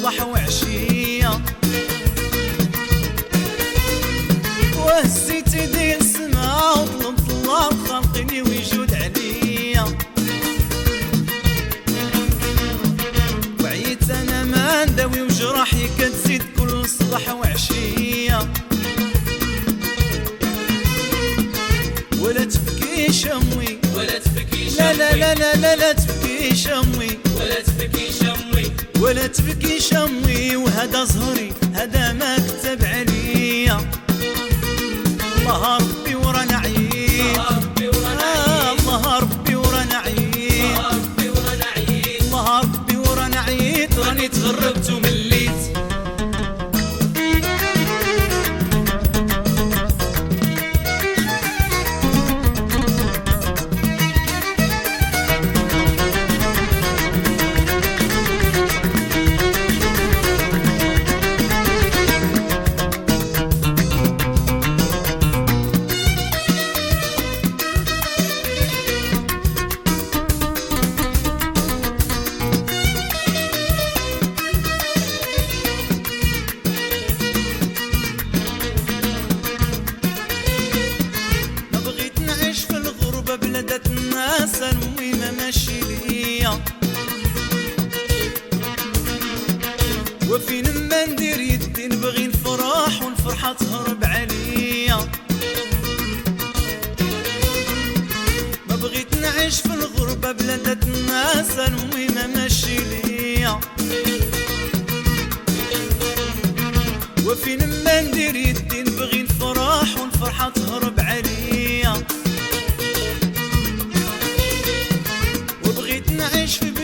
صباح وعشية، وهزيت يدي السما وطلبت الله خلقني ويجود عليا، وعيت انا ما نداوي وجراحي كتزيد كل صباح وعشية، ولا تبكي شموي ولا تبكي شموي، لا لا لا لا لا, لا تبكي شموي ولا تبكي شموي، ولا تبكي شموي، وهذا زهري هذا ما كتب عليا، الله ربي ورانا عييت، الله ربي ورانا عييت، الله ربي ورانا عييت، راني تغربت ومليت. بلدت الناس نوي ما ماشي ليا، وفين ما ندير يدي نبغي نفرح والفرحة تهرب عليا، ما بغيت نعيش في الغربة بلدت الناس نوي ما ماشي ليا، وفين ما ندير يدي نبغي نفرح والفرحة تهرب عليا، نعيش في